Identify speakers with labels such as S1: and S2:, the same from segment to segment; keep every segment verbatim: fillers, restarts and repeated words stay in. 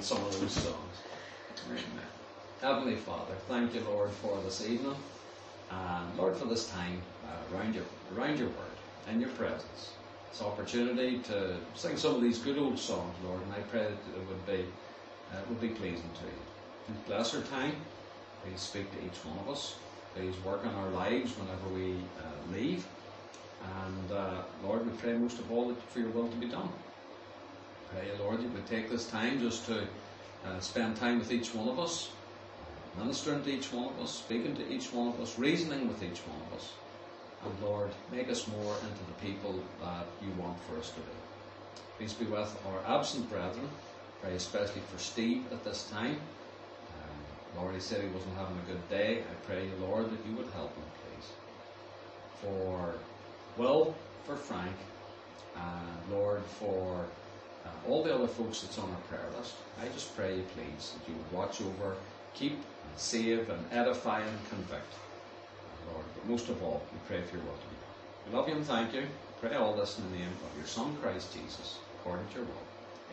S1: in some of those songs. Amen. Heavenly Father, thank you, Lord, for this evening. And Lord, for this time uh, around your around your word and your presence. This opportunity to sing some of these good old songs, Lord, and I pray that it would be uh, would be pleasing to you. Please bless our time. Please speak to each one of us. Please work on our lives whenever we uh, leave. And uh, Lord, we pray most of all that for your will to be done. Pray, Lord, you would take this time just to uh, spend time with each one of us, ministering to each one of us, speaking to each one of us, reasoning with each one of us. And Lord, make us more into the people that you want for us to be. Please be with our absent brethren. Pray especially for Steve at this time. Um, Lord, he said he wasn't having a good day. I pray, Lord, that you would help him, please. For Will, for Frank, and Lord, for uh, all the other folks that's on our prayer list, I just pray you, please, that you would watch over, keep, and save, and edify, and convict. Lord, but most of all, we pray for your will to be done. We love you and thank you. Pray all this in the name of your Son, Christ Jesus, according to your will.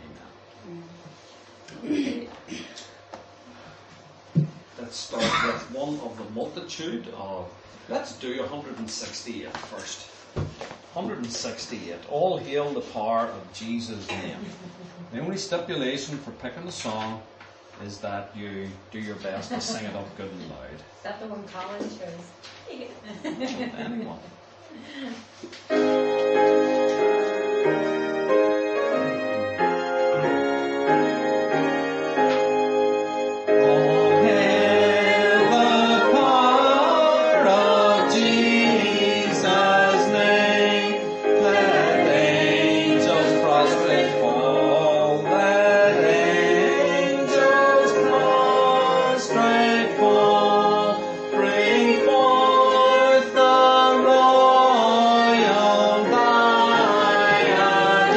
S1: Amen. Okay. Let's start with one of the multitude of, let's do one hundred sixty-eight first. one hundred sixty-eight. All hail the power of Jesus' name. The only stipulation for picking the song is that you do your best to sing it up good and loud.
S2: Is that the one Colin chose?
S1: Anyone.
S3: Bring forth the royal lion.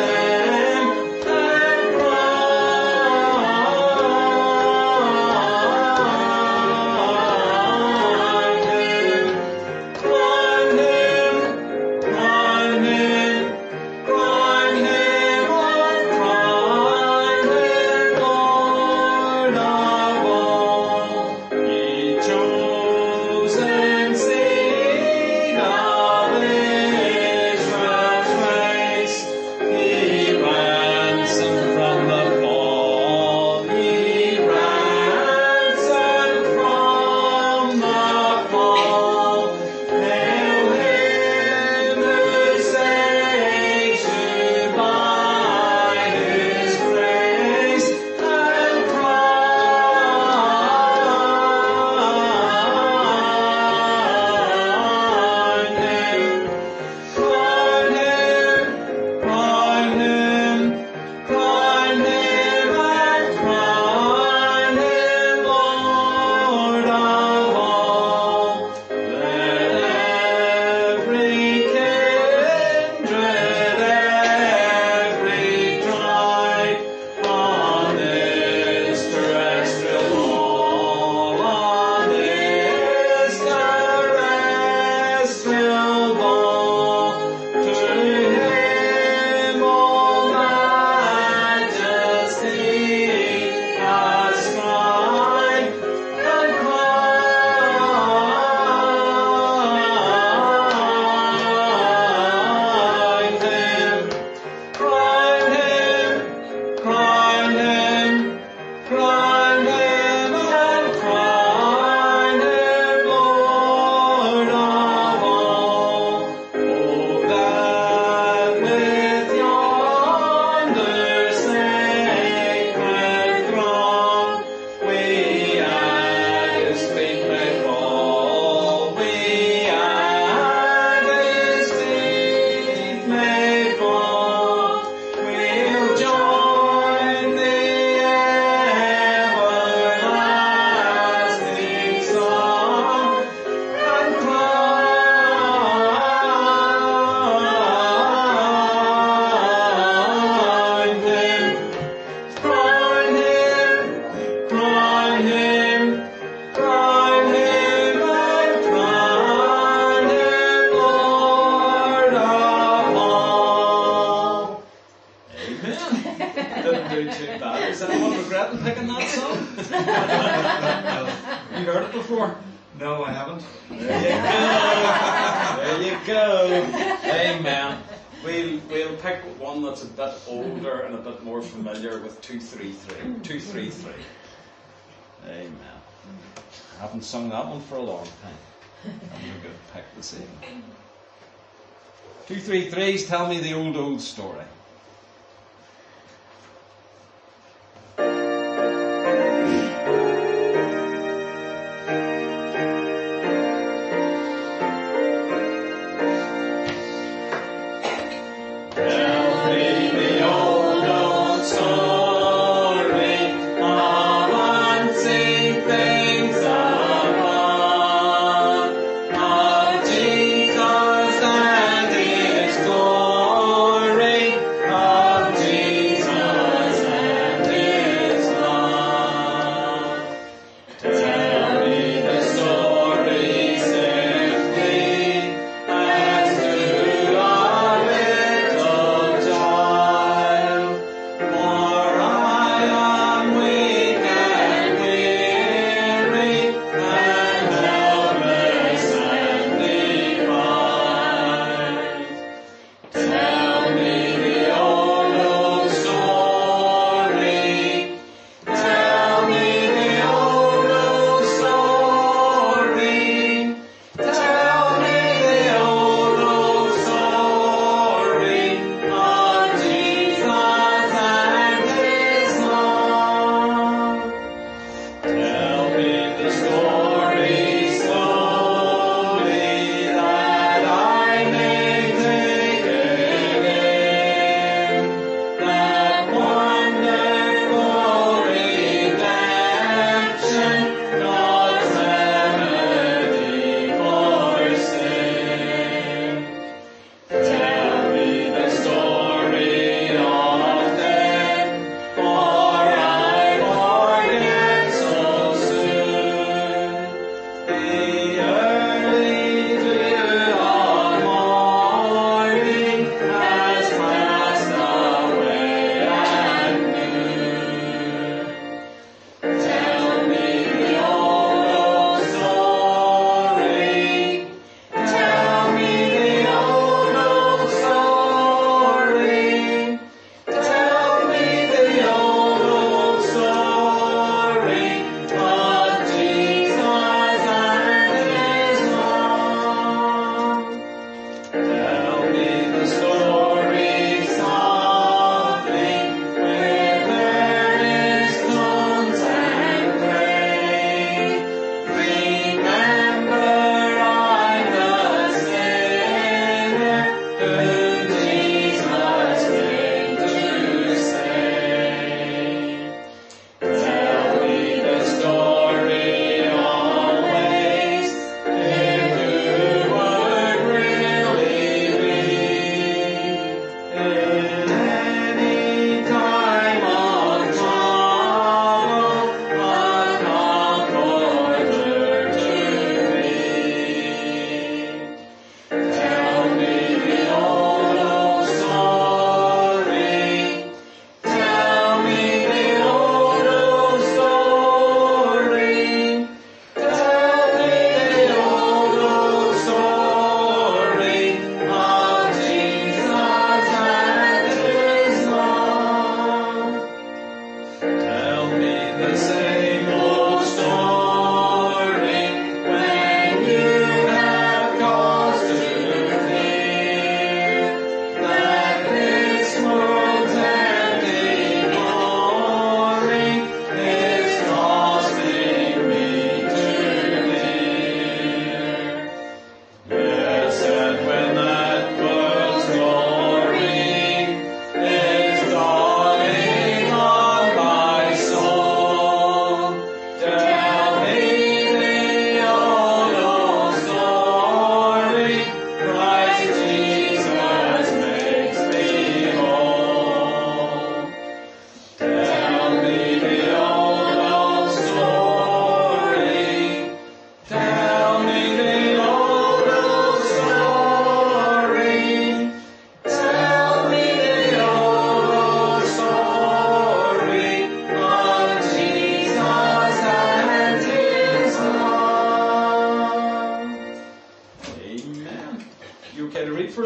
S1: Is anyone regretting picking that song? You heard it before?
S3: No, I haven't.
S1: There you go. There you go. Amen. We'll, we'll pick one that's a bit older and a bit more familiar with two three three. two three three. Amen. I haven't sung that one for a long time. Having a good pick this evening. two three threes, tell me the old, old story.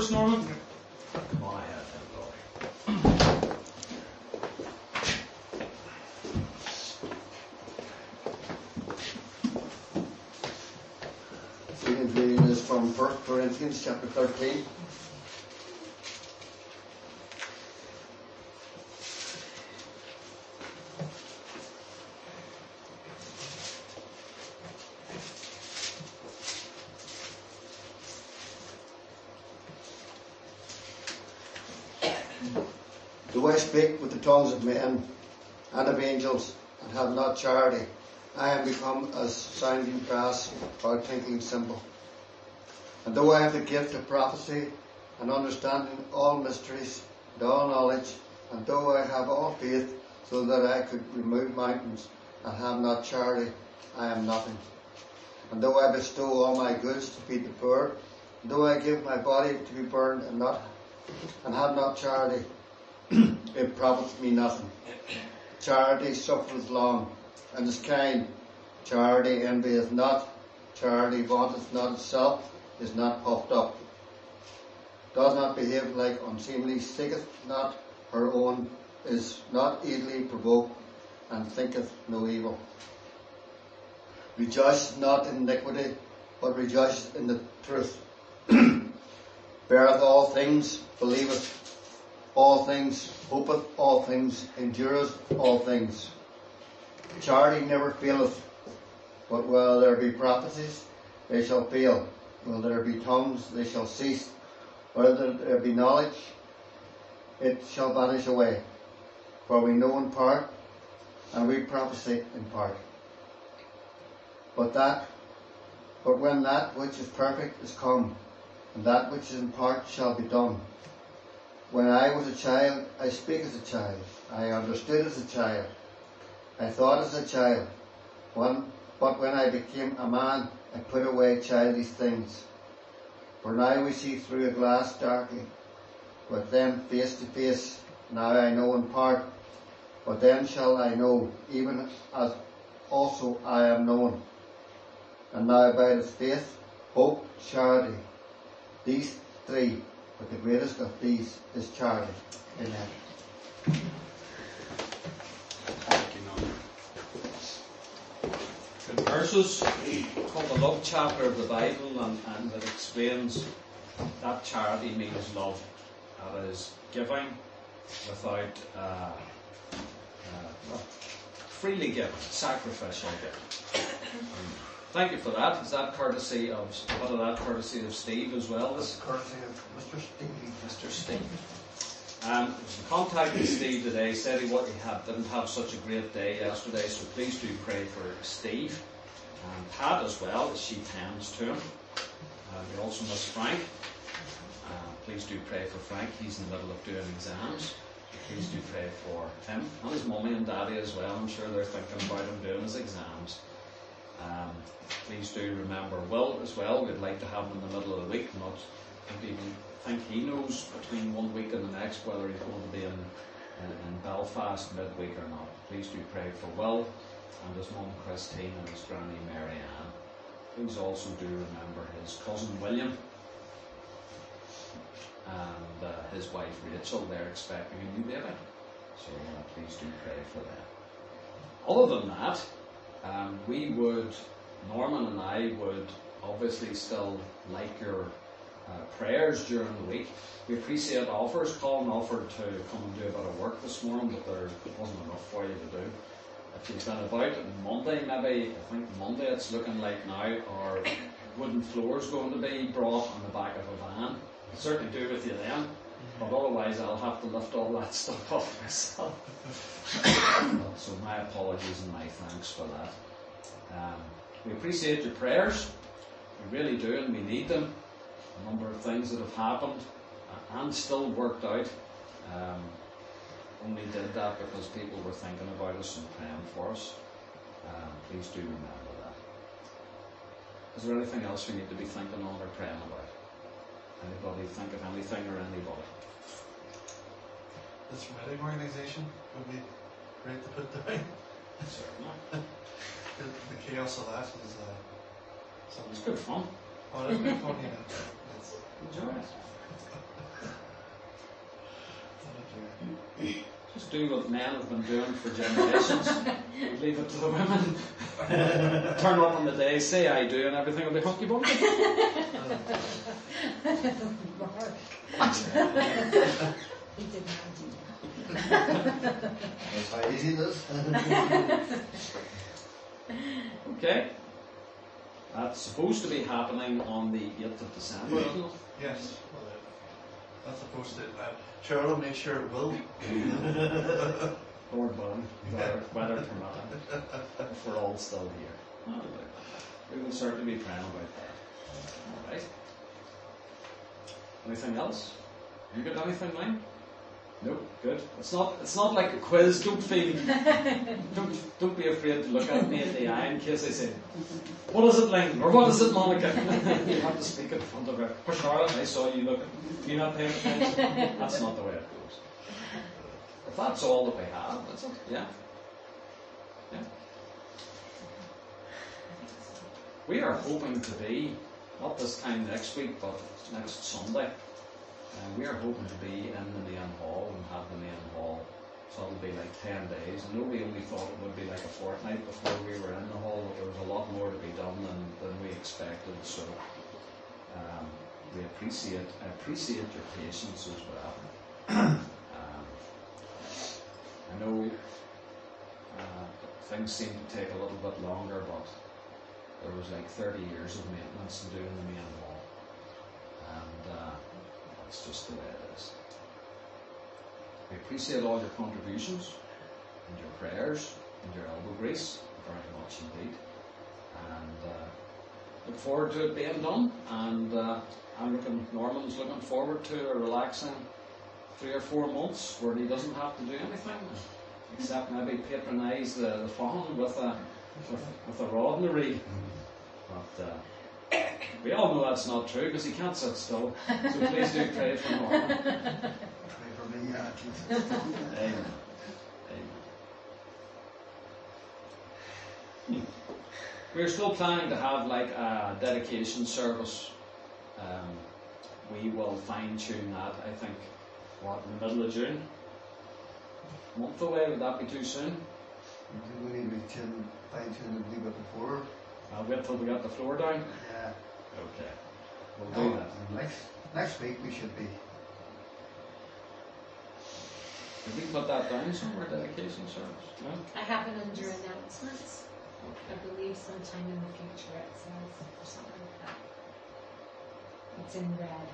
S1: us, Norman? Come on ahead, then, Lord.
S3: Reading reading is from First Corinthians chapter thirteen. Do I speak with the tongues of men and of angels, and have not charity? I am become as sounding brass or a tinkling cymbal. And though I have the gift of prophecy, and understanding all mysteries, and all knowledge, and though I have all faith, so that I could remove mountains, and have not charity, I am nothing. And though I bestow all my goods to feed the poor, and though I give my body to be burned, and not and have not charity, it profits me nothing. Charity suffereth long, and is kind. Charity envieth not. Charity vaunteth not itself, is not puffed up, does not behave like unseemly, seeketh not her own, is not easily provoked, and thinketh no evil. Rejoiceth not in iniquity, but rejoiceth in the truth. Beareth all things, believeth all things, hopeth all things, endureth all things. Charity never faileth, but while there be prophecies, they shall fail. Will there be tongues, they shall cease. Whether there be knowledge, it shall vanish away. For we know in part, and we prophesy in part. But that, but when that which is perfect is come, and that which is in part shall be done. When I was a child, I spake as a child. I understood as a child. I thought as a child. One, but when I became a man, I put away childish things. For now we see through a glass darkly, but then face to face. Now I know in part, but then shall I know, even as also I am known. And now abideth faith, hope, charity. These three, but the greatest of these is charity. Amen.
S1: Thank you, Norman. Good verses. Called the love chapter of the Bible, and, and it explains that charity means love. That is giving without uh, uh, well, freely given, sacrificial giving. Thank you for that. Is that courtesy of what of that courtesy of Steve as well?
S3: That's courtesy of Mister Steve.
S1: Mister Steve. Um, contacted Steve today, said he, what he had, didn't have such a great day yesterday, so please do pray for Steve and Pat as well, as she tends to him. Uh, we also miss Frank. Uh, please do pray for Frank. He's in the middle of doing exams. So please do pray for him and his mummy and daddy as well. I'm sure they're thinking about him doing his exams. Um, please do remember Will as well. We'd like to have him in the middle of the week, not even think he knows between one week and the next whether he's going to be in, in, in Belfast midweek or not. Please do pray for Will and his mum Christine and his granny Mary Ann. Please also do remember his cousin William and uh, his wife Rachel. They're expecting a new baby, so uh, please do pray for them. Other than that, um, we would, Norman and I would obviously still like your Uh, prayers during the week. We appreciate offers. Colin offered to come and do a bit of work this morning, but there wasn't enough for you to do. If you've been about on Monday, maybe, I think Monday it's looking like now, our wooden floor is going to be brought on the back of a van. I'll certainly do with you then, but otherwise I'll have to lift all that stuff off myself. So my apologies and my thanks for that. Um, we appreciate your prayers. We really do, and we need them. A number of things that have happened and still worked out. Um, only did that because people were thinking about us and praying for us. Um, please do remember that. Is there anything else we need to be thinking on or praying about? Anybody think of anything or anybody?
S4: This wedding organisation would be great to put down.
S1: Certainly.
S4: the, the chaos of that is uh, something.
S1: It's good fun.
S4: Oh, that's been funny. It's,
S1: Enjoy it.
S4: oh, dear.
S1: Just do what men have been doing for generations. Leave it to the women. Turn up on the day, say I do, and everything will be hunky bunky.
S2: Mark. He did not do that.
S3: That's how easy it is.
S1: Okay. That's supposed to be happening on the eighth of December, isn't it?
S4: Yes. Well, uh, that's supposed to. Uh, Cheryl will make sure it will.
S1: Lord willing, weather, weather permitting, if we're all still here. Oh, we will certainly be praying about that. Alright. Anything else? You got anything, Mike? No, good. It's not it's not like a quiz, don't feel don't don't be afraid to look at me in the eye in case I say, what is it, Ling? Or what is it, Monica? You have to speak in front of her. For Charlotte, I saw you looking. You not paying attention? That's not the way it goes. If that's all that we have, that's it. Yeah. Yeah. We are hoping to be, not this time next week, but next Sunday. And we are hoping to be in the main hall and have the main hall. So it'll be like ten days. I know we only thought it would be like a fortnight before we were in the hall, but there was a lot more to be done than, than we expected. So um, we appreciate appreciate your patience as well. um, I know uh, things seem to take a little bit longer, but there was like thirty years of maintenance to do in the main hall. And uh, that's just the way it is. We appreciate all your contributions and your prayers and your elbow grease very much indeed. And uh, look forward to it being done. And uh, I'm looking, Norman's looking forward to a relaxing three or four months where he doesn't have to do anything except maybe patronise the, the fawn with a with, with a rod and a reel. But uh, we all know that's not true because he can't sit still. So please do pray for Norman.
S3: Pray for me, yeah, Jesus.
S1: Amen. Amen. We're still planning to have like a dedication service. Um, we will fine tune that, I think, what, in the middle of June? A month away, would that be too soon?
S3: We need to tune, fine tune it a little bit before.
S1: I'll wait till we got the floor down.
S3: Yeah.
S1: Okay. We'll do
S3: No,
S1: that.
S3: next, next week we should be.
S1: Did we put that down somewhere, dedication service? No?
S2: I have it under announcements. I
S1: Okay.
S2: believe sometime in the future it says, or something like that. It's in red.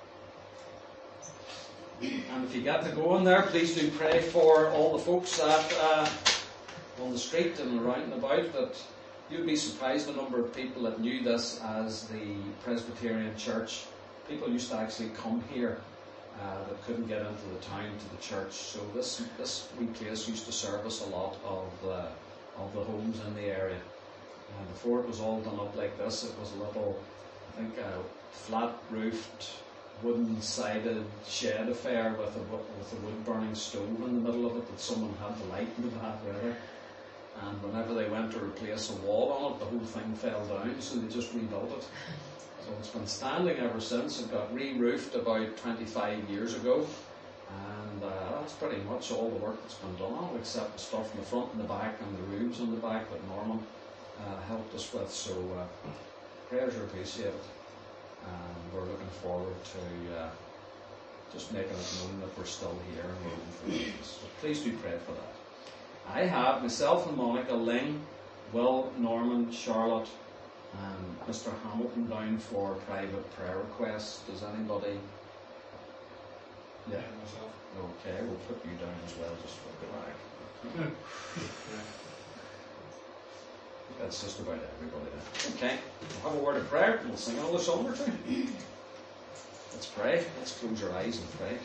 S1: And if you get to go in there, please do pray for all the folks that uh, on the street and around and about. That you'd be surprised the number of people that knew this as the Presbyterian Church. People used to actually come here uh, that couldn't get into the town to the church. So this this wee place used to service a lot of the of the homes in the area. And before it was all done up like this, it was a little, I think, a flat roofed, wooden sided shed affair with a with a wood burning stove in the middle of it that someone had to light in the bad weather. And whenever they went to replace a wall on it, the whole thing fell down, so they just rebuilt it. So it's been standing ever since. It got re-roofed about twenty-five years ago, and uh, that's pretty much all the work that's been done on it, except the stuff in the front and the back and the rooms on the back that Norman uh, helped us with. So uh, prayers are appreciated, and we're looking forward to uh, just making it known that we're still here and moving forward. So please do pray for that. I have myself and Monica, Ling, Will, Norman, Charlotte, and Mister Hamilton down for private prayer requests. Does anybody? Yeah.
S4: myself.
S1: Okay, we'll put you down as well, just for the back. That's just about everybody then. Okay, we'll have a word of prayer and we'll sing another song or two. Let's pray. Let's close our eyes and pray.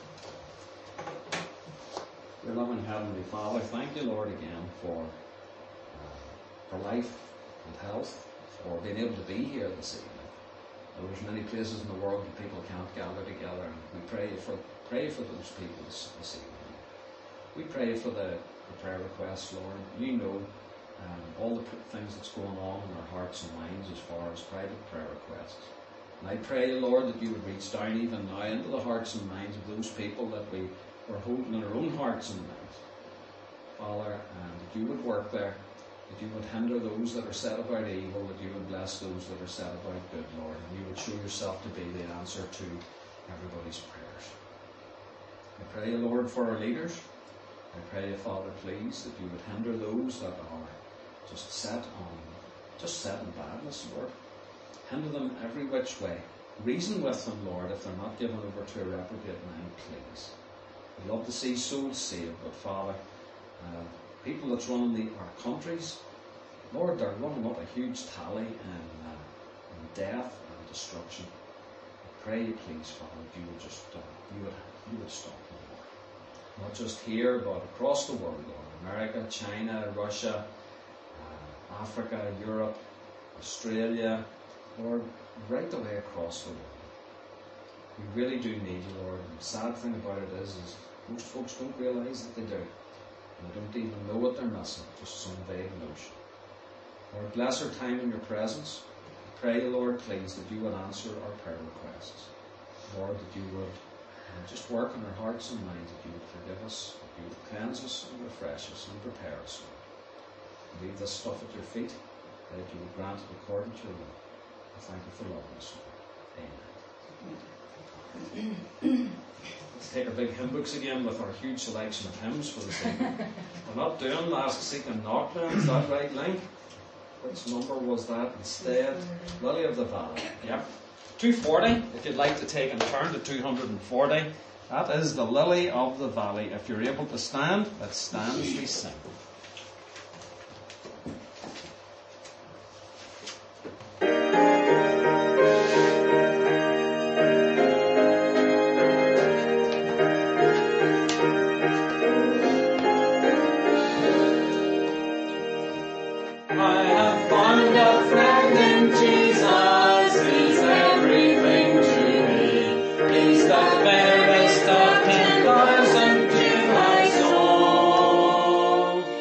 S1: Dear loving Heavenly Father, thank you, Lord, again for uh, for life and health, for being able to be here this evening. There's many places in the world that people can't gather together, and we pray for pray for those people this, this evening. We pray for the, the prayer requests, Lord. You know um, all the pr- things that's going on in our hearts and minds as far as private prayer requests. And I pray, Lord, that you would reach down even now into the hearts and minds of those people that we are holding in our own hearts and minds, Father, and that you would work there, that you would hinder those that are set about evil, that you would bless those that are set about good, Lord, and you would show yourself to be the answer to everybody's prayers. I pray, Lord, for our leaders. I pray, Father, please, that you would hinder those that are just set on, just set in badness, Lord. Hinder them every which way. Reason with them, Lord, if they're not given over to a reprobate mind, please. We love to see souls saved, but Father, uh, people that's running the, our countries, Lord, they're running up a huge tally in, uh, in death and destruction. I pray you, please, Father, you would just uh, you would you would stop them, Lord. Not just here, but across the world, Lord. America, China, Russia, uh, Africa, Europe, Australia, Lord, right the way across the world. We really do need you, Lord. And the sad thing about it is, is most folks don't realise that they do. And they don't even know what they're missing, just some vague notion. Lord, bless our time in your presence. Pray, Lord, please, that you would answer our prayer requests. Lord, that you would uh, just work in our hearts and minds, that you would forgive us, that you would cleanse us and refresh us and prepare us. Lord. Leave this stuff at your feet, that you would grant it according to your will. I thank you for loving us, Lord. Amen. Let's take our big hymn books again with our huge selection of hymns for this evening. We're not doing Ask, Seek and Knock now, is that right, Link? Which number was that instead? Lily of the Valley. Yep. two forty, if you'd like to take and turn to two forty. That is the Lily of the Valley. If you're able to stand, let's stand as we sing.
S5: Fairest of ten thousand to my soul.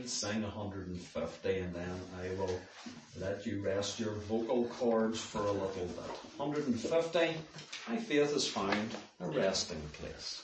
S1: we'll sing one hundred fifty and then I will let you rest your vocal cords for a little bit. one hundred fifty, my faith has found a resting place.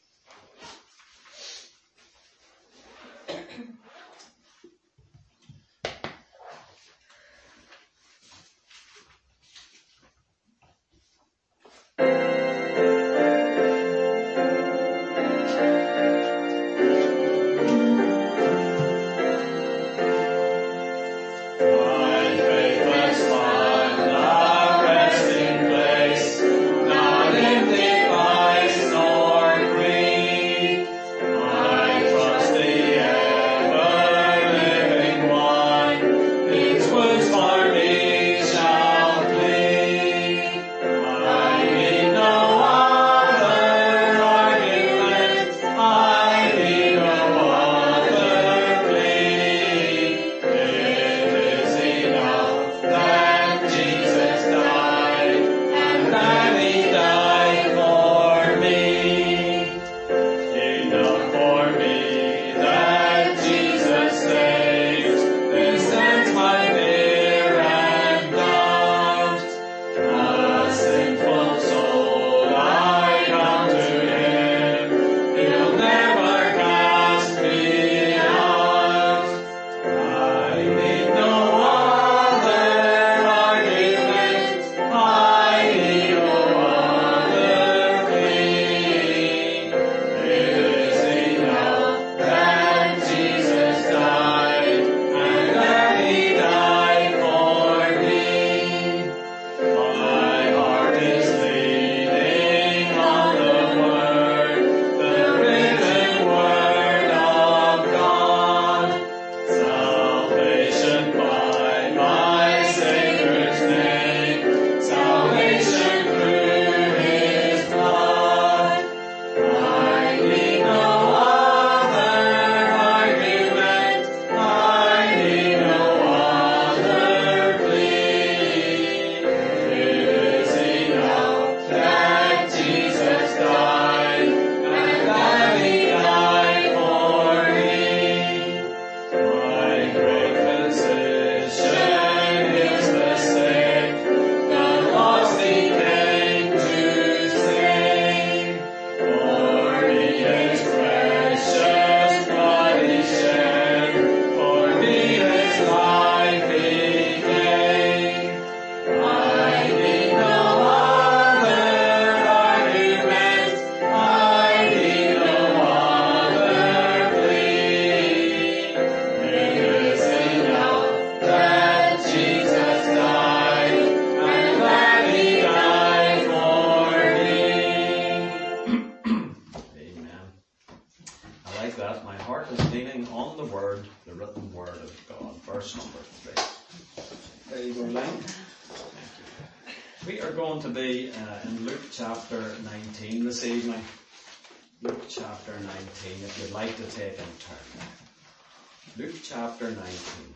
S1: Luke chapter nineteen.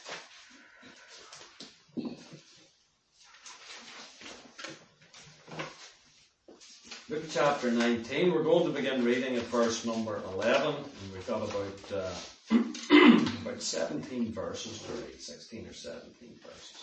S1: Luke chapter nineteen, we're going to begin reading at verse number eleven, and we've got about uh, about seventeen verses to read, sixteen or seventeen verses.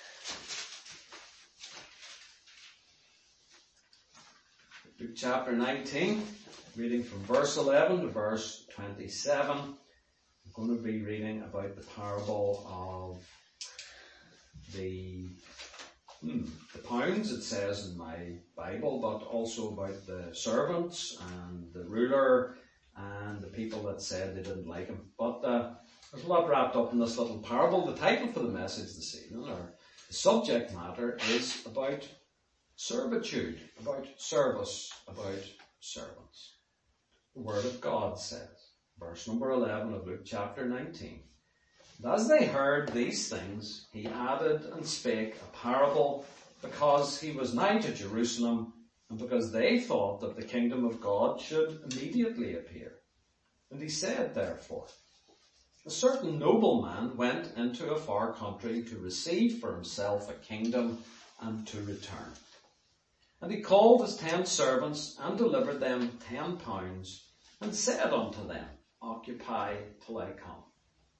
S1: Luke chapter nineteen, reading from verse eleven to verse twenty-seven. I'm going to be reading about the parable of the Hmm, the pounds, it says in my Bible, but also about the servants and the ruler and the people that said they didn't like him. But uh, there's a lot wrapped up in this little parable. The title for the message this evening, or the subject matter, is about servitude, about service, about servants. The Word of God says, verse number eleven of Luke chapter nineteen, "And as they heard these things, he added and spake a parable, because he was nigh to Jerusalem, and because they thought that the kingdom of God should immediately appear. And he said, therefore, a certain nobleman went into a far country to receive for himself a kingdom and to return. And he called his ten servants and delivered them ten pounds, and said unto them, Occupy till I come.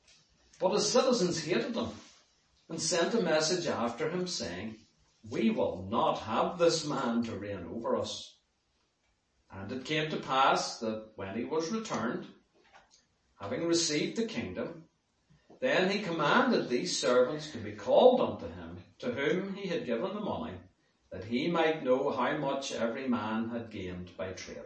S1: But his citizens hated him and sent a message after him saying, "We will not have this man to reign over us." And it came to pass that when he was returned, having received the kingdom, then he commanded these servants to be called unto him, to whom he had given the money, that he might know how much every man had gained by trading.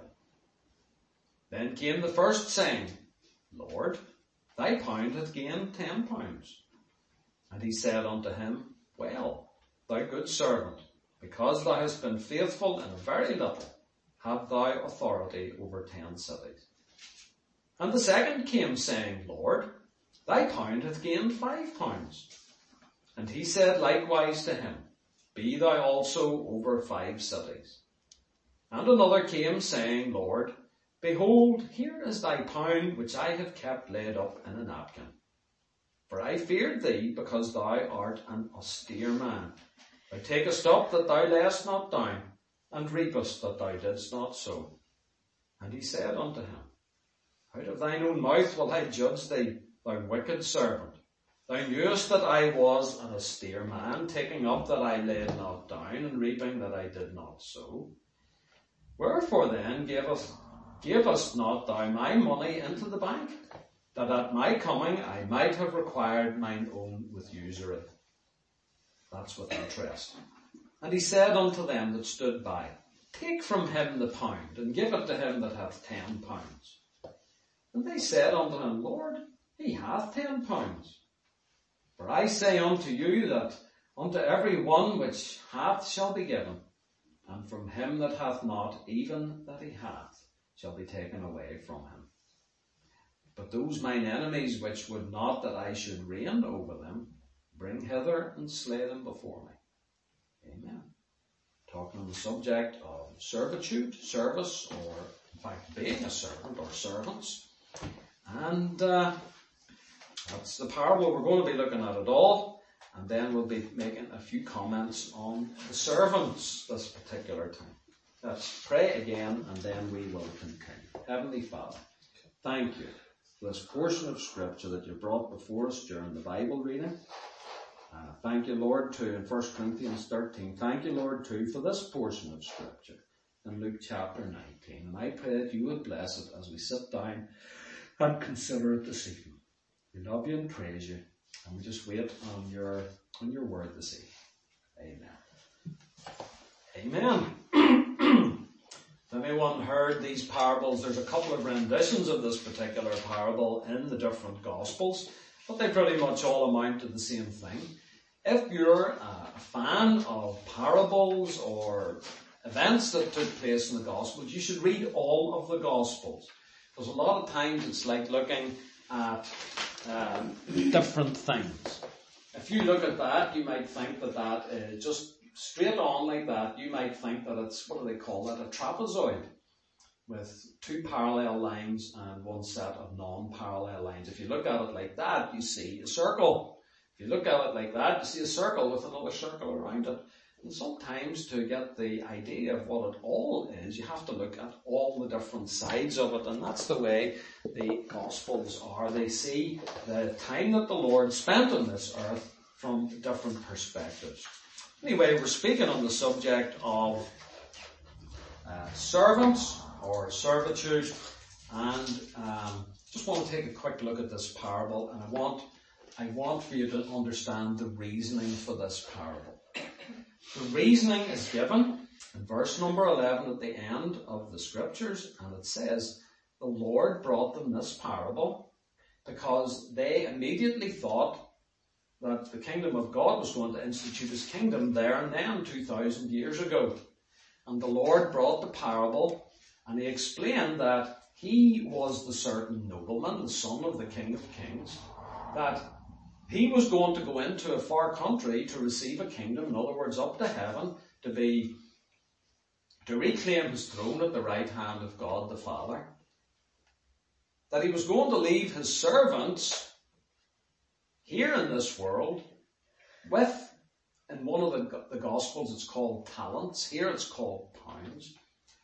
S1: Then came the first, saying, "Lord, thy pound hath gained ten pounds. And he said unto him, Well, thou good servant, because thou hast been faithful in a very little, have thou authority over ten cities. And the second came, saying, Lord, thy pound hath gained five pounds. And he said likewise to him, Be thou also over five cities. And another came, saying, Lord, behold, here is thy pound, which I have kept laid up in a napkin. For I feared thee, because thou art an austere man. Thou takest up that thou layest not down, and reapest that thou didst not sow. And he said unto him, Out of thine own mouth will I judge thee, thou wicked servant. Thou knewest that I was an austere man, taking up that I laid not down, and reaping that I did not sow. Wherefore then gavest, gavest not thou my money into the bank, that at my coming I might have required mine own with usury? That's with interest. And he said unto them that stood by, Take from him the pound, and give it to him that hath ten pounds. And they said unto him, Lord, he hath ten pounds. For I say unto you that unto every one which hath shall be given, and from him that hath not, even that he hath, shall be taken away from him. But those mine enemies which would not that I should reign over them, bring hither and slay them before me. Amen. Talking on the subject of servitude, service, or in fact being a servant or servants. And uh, that's the parable. We're going to be looking at it all, and then we'll be making a few comments on the servants this particular time. Let's pray again, and then we will continue. Heavenly Father, thank you for this portion of Scripture that you brought before us during the Bible reading. Uh, thank you, Lord, too, in First Corinthians thirteen. Thank you, Lord, too, for this portion of Scripture in Luke chapter nineteen. And I pray that you would bless it as we sit down and consider it this evening. We love you and praise you, and we just wait on your on your word this evening. Amen. Amen. If anyone heard these parables, there's a couple of renditions of this particular parable in the different Gospels, but they pretty much all amount to the same thing. If you're a fan of parables or events that took place in the Gospels, you should read all of the Gospels. Because a lot of times it's like looking at um, different things. If you look at that, you might think that that is just straight on like that. You might think that it's, what do they call that, a trapezoid with two parallel lines and one set of non-parallel lines. If you look at it like that, you see a circle. If you look at it like that, you see a circle with another circle around it. And sometimes to get the idea of what it all is, you have to look at all the different sides of it. And that's the way the Gospels are. They see the time that the Lord spent on this earth from different perspectives. Anyway, we're speaking on the subject of uh, servants or servitude. And um, just want to take a quick look at this parable. And I want, I want for you to understand the reasoning for this parable. The reasoning is given in verse number eleven at the end of the Scriptures, and it says, the Lord brought them this parable because they immediately thought that the kingdom of God was going to institute his kingdom there and then, two thousand years ago. And the Lord brought the parable, and he explained that he was the certain nobleman, the son of the King of Kings, that he was going to go into a far country to receive a kingdom, in other words, up to heaven, to be, to reclaim his throne at the right hand of God the Father. That he was going to leave his servants here in this world with, in one of the, the Gospels it's called talents, here it's called pounds.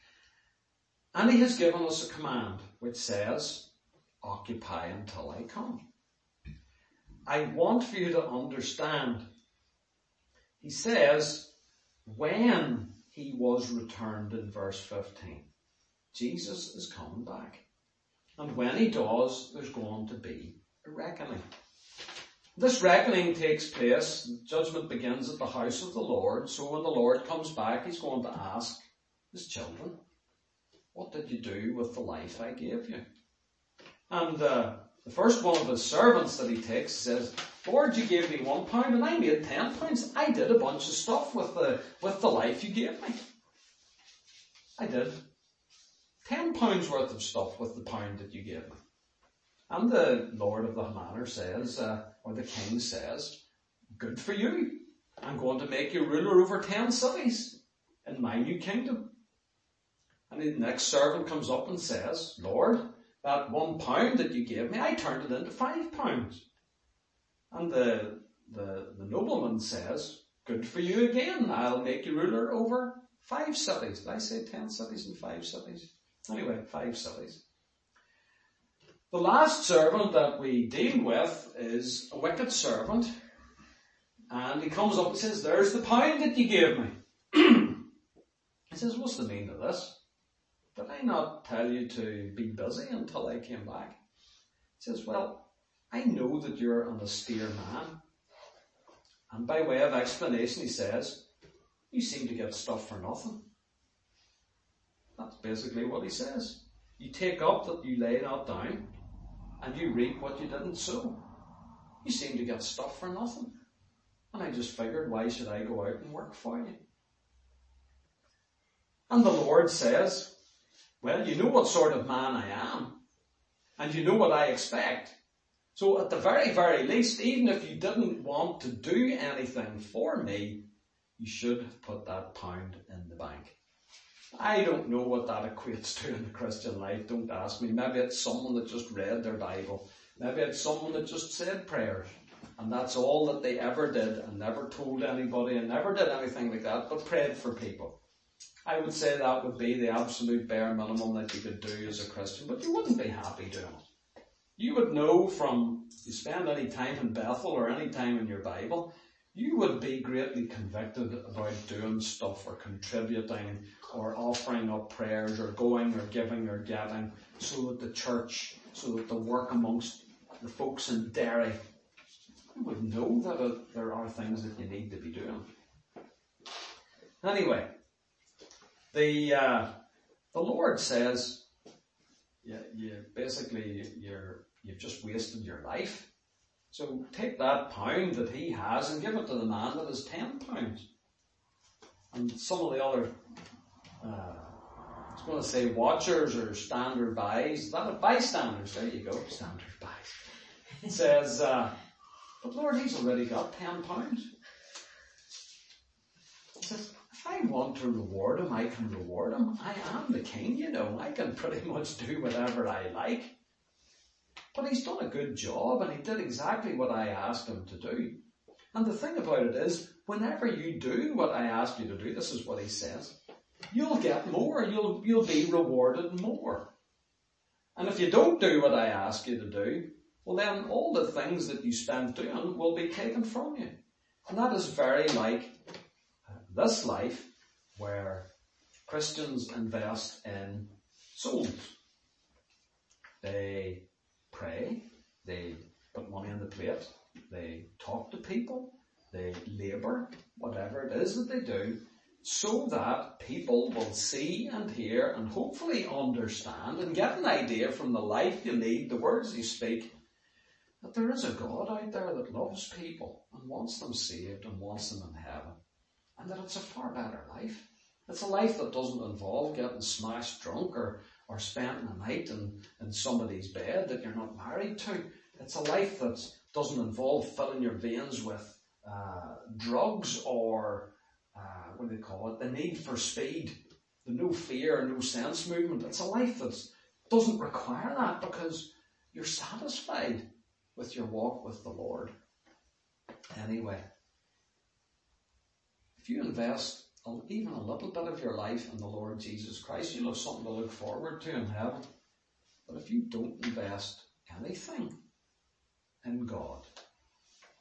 S1: And he has given us a command which says, occupy until I come. I want for you to understand. He says, when he was returned in verse fifteen, Jesus is coming back. And when he does, there's going to be a reckoning. This reckoning takes place, judgment begins at the house of the Lord, so when the Lord comes back, he's going to ask his children, what did you do with the life I gave you? And uh, the first one of his servants that he takes says, Lord, you gave me one pound and I made ten pounds. I did a bunch of stuff with the, with the life you gave me. I did. Ten pounds worth of stuff with the pound that you gave me. And the Lord of the manor says, uh, or the king says, good for you. I'm going to make you ruler over ten cities in my new kingdom. And the next servant comes up and says, Lord, that one pound that you gave me, I turned it into five pounds. And the, the, the nobleman says, good for you again. I'll make you ruler over five cities. Did I say ten cities and five cities? Anyway, five cities. The last servant that we deal with is a wicked servant. And he comes up and says, there's the pound that you gave me. He says, what's the meaning of this? Did I not tell you to be busy until I came back? He says, well, I know that you're an austere man. And by way of explanation, he says, you seem to get stuff for nothing. That's basically what he says. You take up that you lay not down, and you reap what you didn't sow. You seem to get stuff for nothing. And I just figured, why should I go out and work for you? And the Lord says, well, you know what sort of man I am, and you know what I expect. So at the very, very least, even if you didn't want to do anything for me, you should have put that pound in the bank. I don't know what that equates to in the Christian life. Don't ask me. Maybe it's someone that just read their Bible. Maybe it's someone that just said prayers. And that's all that they ever did and never told anybody and never did anything like that, but prayed for people. I would say that would be the absolute bare minimum that you could do as a Christian, but you wouldn't be happy doing it. You would know from, you spend any time in Bethel or any time in your Bible, you would be greatly convicted about doing stuff or contributing or offering up prayers or going or giving or getting so that the church, so that the work amongst the folks in Derry, you would know that uh, there are things that you need to be doing. Anyway, the uh, the Lord says, you, you basically you're you've just wasted your life. So take that pound that he has and give it to the man that has ten pounds. And some of the other, uh, I was going to say watchers or standard buys, that bystanders, there you go, standard buys. It says, uh, but Lord, he's already got ten pounds. It says, if I want to reward him, I can reward him. I am the king, you know. I can pretty much do whatever I like. But he's done a good job and he did exactly what I asked him to do. And the thing about it is, whenever you do what I ask you to do, this is what he says, you'll get more. You'll, you'll be rewarded more. And if you don't do what I ask you to do, well then all the things that you spend doing will be taken from you. And that is very like this life where Christians invest in souls. They pray, they put money on the plate, they talk to people, they labour, whatever it is that they do, so that people will see and hear and hopefully understand and get an idea from the life you lead, the words you speak, that there is a God out there that loves people and wants them saved and wants them in heaven. And that it's a far better life. It's a life that doesn't involve getting smashed drunk or or spending a night in, in somebody's bed that you're not married to. It's a life that doesn't involve filling your veins with uh, drugs or, uh, what do they call it, the need for speed, the no fear, no sense movement. It's a life that doesn't require that because you're satisfied with your walk with the Lord. Anyway, if you invest even a little bit of your life in the Lord Jesus Christ, you'll have something to look forward to in heaven. But if you don't invest anything in God,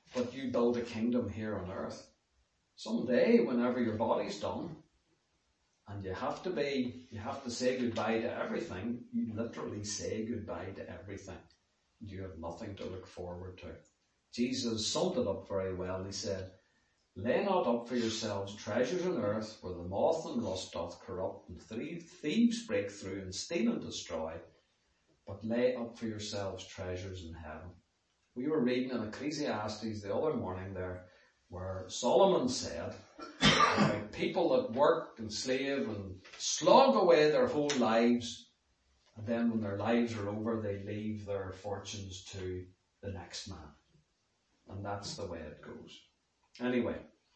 S1: but you build a kingdom here on earth. Someday, whenever your body's done, and you have to be, you have to say goodbye to everything, you literally say goodbye to everything. You have nothing to look forward to. Jesus summed it up very well. He said, lay not up for yourselves treasures on earth, where the moth and rust doth corrupt, and thieves break through and steal and destroy, but lay up for yourselves treasures in heaven. We were reading in Ecclesiastes the other morning there, where Solomon said about people that work and slave and slog away their whole lives, and then when their lives are over, they leave their fortunes to the next man. And that's the way it goes. Anyway,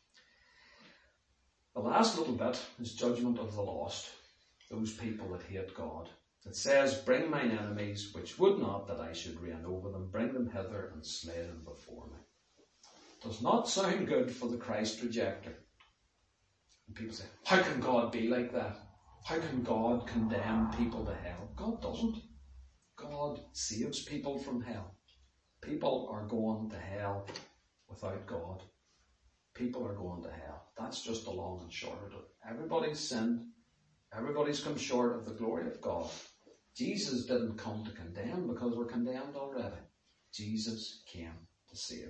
S1: the last little bit is judgment of the lost, those people that hate God. It says, bring mine enemies, which would not that I should reign over them, bring them hither and slay them before me. Does not sound good for the Christ rejecter. And people say, how can God be like that? How can God condemn people to hell? God doesn't. God saves people from hell. People are going to hell without God. People are going to hell. That's just the long and short of it. Everybody's sinned. Everybody's come short of the glory of God. Jesus didn't come to condemn because we're condemned already. Jesus came to save.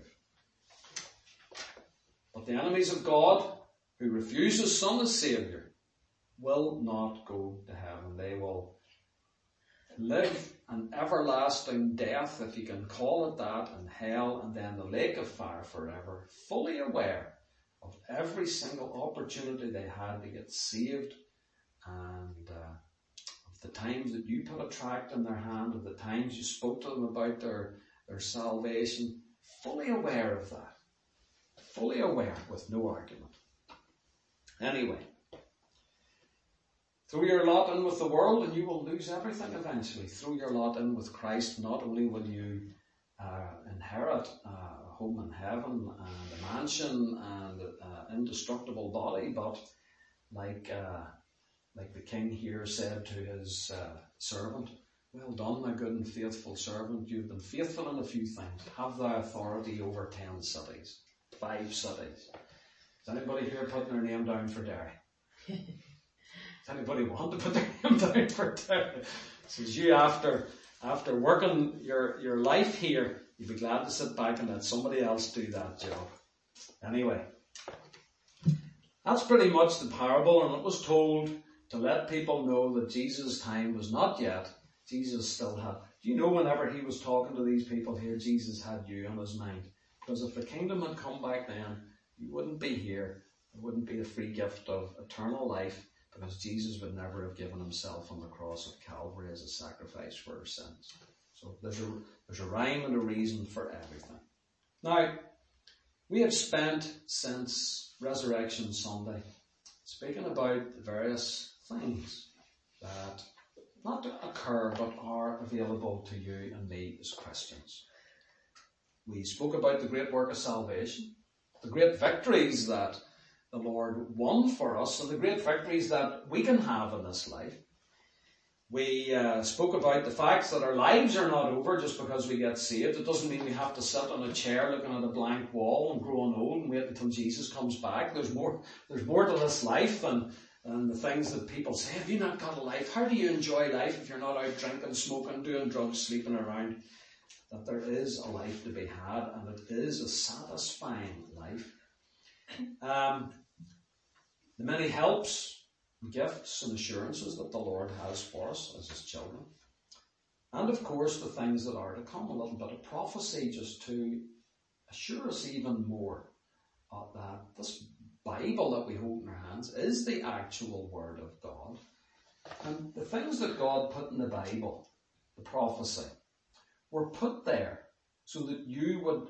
S1: But the enemies of God, who refuse His Son as Saviour, will not go to heaven. They will live an everlasting death, if you can call it that, in hell, and then the lake of fire forever, fully aware of every single opportunity they had to get saved, and uh, of the times that you put a tract in their hand, of the times you spoke to them about their, their salvation, fully aware of that. Fully aware, with no argument. Anyway, throw your lot in with the world and you will lose everything eventually. Throw your lot in with Christ. Not only will you uh, inherit a home in heaven and a mansion and an indestructible body, but like uh, like the king here said to his uh, servant, well done, my good and faithful servant. You've been faithful in a few things. Have thy authority over ten cities. Five cities. Is anybody here putting their name down for Derry? Does anybody want to put their name down for Derry? Says you after after working your, your life here, you'd be glad to sit back and let somebody else do that job. Anyway, that's pretty much the parable, and it was told to let people know that Jesus' time was not yet. Jesus still had. Do you know whenever he was talking to these people here, Jesus had you on his mind? Because if the kingdom had come back then, you wouldn't be here. There wouldn't be a free gift of eternal life, because Jesus would never have given himself on the cross of Calvary as a sacrifice for our sins. So there's a, there's a rhyme and a reason for everything. Now, we have spent since Resurrection Sunday speaking about the various things that not occur but are available to you and me as Christians. We spoke about the great work of salvation, the great victories that the Lord won for us, and the great victories that we can have in this life. We uh, spoke about the fact that our lives are not over just because we get saved. It doesn't mean we have to sit on a chair looking at a blank wall and growing old and wait until Jesus comes back. There's more, there's more to this life than, than the things that people say. Have you not got a life? How do you enjoy life if you're not out drinking, smoking, doing drugs, sleeping around? That there is a life to be had, and it is a satisfying life. Um, the many helps, gifts and assurances that the Lord has for us as his children. And of course the things that are to come, a little bit of prophecy just to assure us even more uh, that this Bible that we hold in our hands is the actual Word of God. And the things that God put in the Bible, the prophecy, were put there so that you would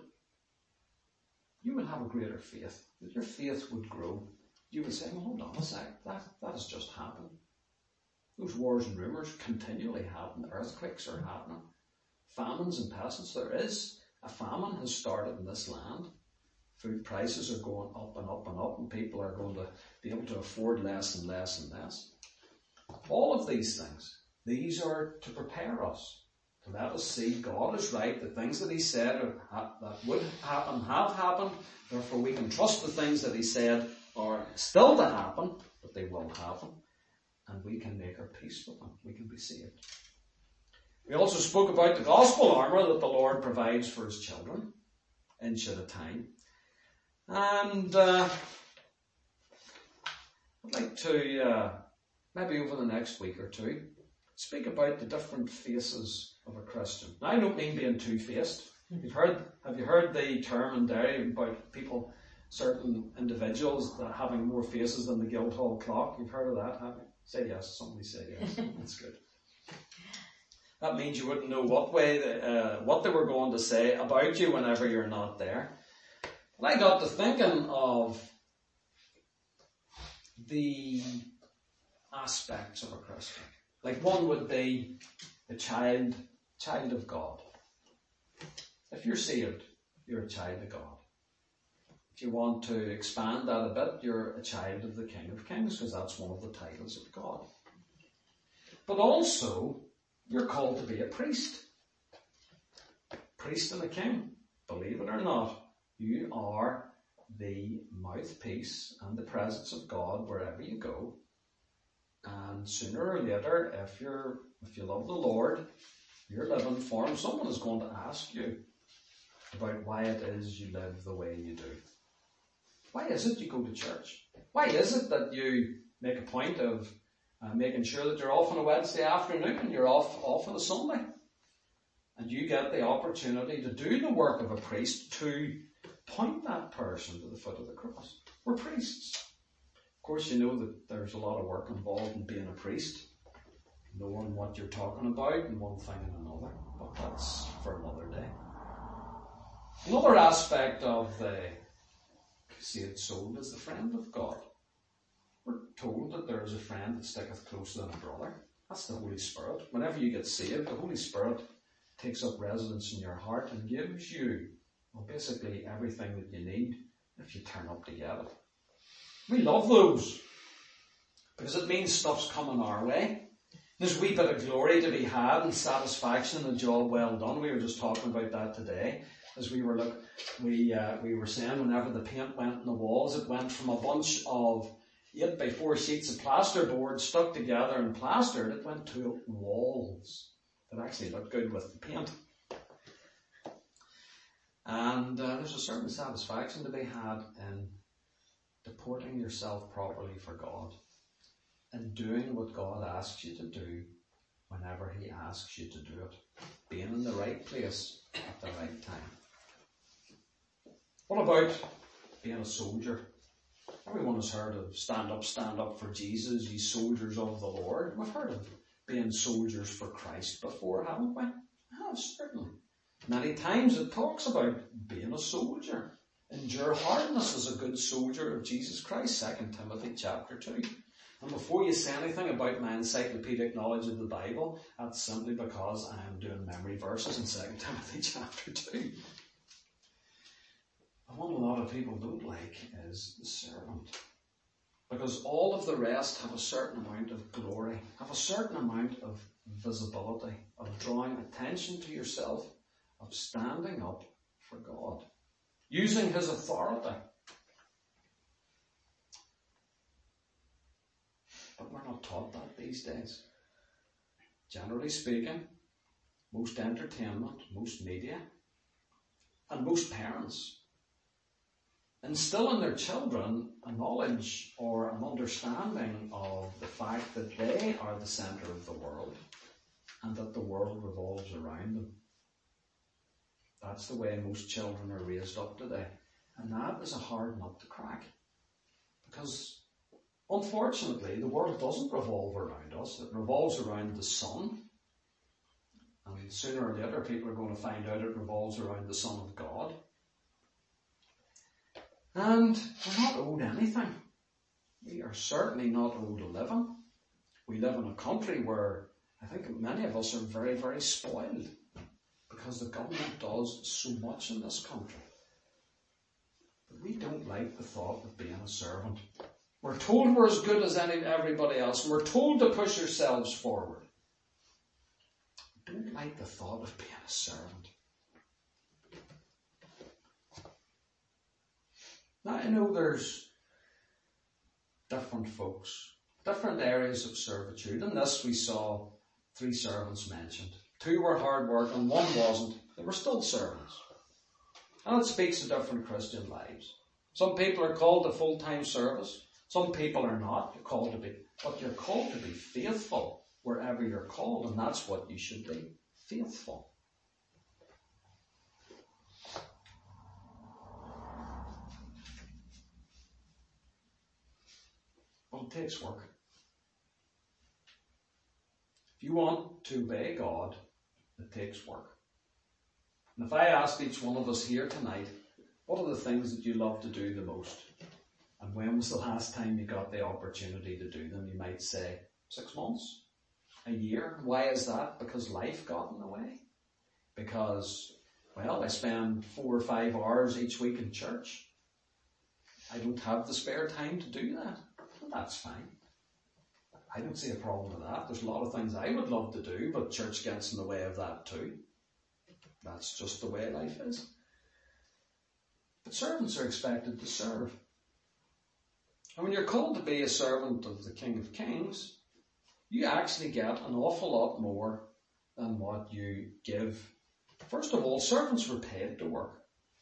S1: you would have a greater faith, that your faith would grow. You would say, well, hold on a sec, that, that has just happened. Those wars and rumours continually happen. Earthquakes are happening. Famines and pestilence. There is a famine has started in this land. Food prices are going up and up and up, and people are going to be able to afford less and less and less. All of these things, these are to prepare us to let us see God is right, the things that he said are, that would happen have happened, therefore we can trust the things that he said are still to happen, but they will happen, and we can make our peace with them. We can be saved. We also spoke about the gospel armour that the Lord provides for his children, inch at a time. And uh, I'd like to, uh, maybe over the next week or two, speak about the different faces of a Christian. Now, I don't mean being two-faced. You've heard, have you heard the term in Derry about people, certain individuals that having more faces than the Guildhall clock? You've heard of that, haven't you? Say yes. Somebody say yes. That's good. That means you wouldn't know what way, they, uh, what they were going to say about you whenever you're not there. And I got to thinking of the aspects of a Christian. Like one would be the child, child of God. If you're saved, you're a child of God. If you want to expand that a bit, you're a child of the King of Kings, because that's one of the titles of God. But also, you're called to be a priest. Priest and a king. Believe it or not, you are the mouthpiece and the presence of God wherever you go. And sooner or later, if you're if you love the Lord, you're living for him, someone is going to ask you about why it is you live the way you do. Why is it you go to church? Why is it that you make a point of uh, making sure that you're off on a Wednesday afternoon and you're off, off on a Sunday? And you get the opportunity to do the work of a priest, to point that person to the foot of the cross. We're priests. Of course, you know that there's a lot of work involved in being a priest, knowing what you're talking about and one thing and another, but that's for another day. Another aspect of the saved soul is the friend of God. We're told that there is a friend that sticketh closer than a brother. That's the Holy Spirit. Whenever you get saved, the Holy Spirit takes up residence in your heart and gives you, well, basically everything that you need if you turn up to get it. We love those, because it means stuff's coming our way. There's a wee bit of glory to be had and satisfaction and a job well done. We were just talking about that today. As we were look, we uh, we were saying, whenever the paint went in the walls, it went from a bunch of eight by four sheets of plasterboard stuck together and plastered. It went to walls that actually looked good with the paint. And uh, there's a certain satisfaction to be had in deporting yourself properly for God and doing what God asks you to do whenever he asks you to do it. Being in the right place at the right time. What about being a soldier? Everyone has heard of stand up, stand up for Jesus, ye soldiers of the Lord. We've heard of being soldiers for Christ before, haven't we? Have, certainly. Many times it talks about being a soldier. Endure hardness as a good soldier of Jesus Christ, Second Timothy chapter two. And before you say anything about my encyclopedic knowledge of the Bible, that's simply because I am doing memory verses in Second Timothy chapter two. The one a lot of people don't like is the servant. Because all of the rest have a certain amount of glory, have a certain amount of visibility, of drawing attention to yourself, of standing up for God, using his authority. But we're not taught that these days. Generally speaking, most entertainment, most media, and most parents instill in their children a knowledge or an understanding of the fact that they are the centre of the world and that the world revolves around them. That's the way most children are raised up today. And that is a hard nut to crack. Because, unfortunately, the world doesn't revolve around us. It revolves around the sun. And sooner or later, people are going to find out it revolves around the Son of God. And we're not owed anything. We are certainly not owed a living. We live in a country where I think many of us are very, very spoiled. Because the government does so much in this country. But we don't like the thought of being a servant. We're told we're as good as any, everybody else. And we're told to push ourselves forward. don't like the thought of being a servant. Now, I know there's different folks, different areas of servitude. In this we saw three servants mentioned. Two were hard working, one wasn't. They were still servants. And it speaks to different Christian lives. Some people are called to full-time service. Some people are not. You're called to be, but you're called to be faithful wherever you're called, and that's what you should be. Faithful. But it takes work. If you want to obey God, it takes work. And if I asked each one of us here tonight, what are the things that you love to do the most? And when was the last time you got the opportunity to do them? You might say, six months? A year? Why is that? Because life got in the way? Because, well, I spend four or five hours each week in church. I don't have the spare time to do that. Well, that's fine. I don't see a problem with that. There's a lot of things I would love to do, but church gets in the way of that too. That's just the way life is. But servants are expected to serve. And when you're called to be a servant of the King of Kings, you actually get an awful lot more than what you give. First of all, servants were paid to work.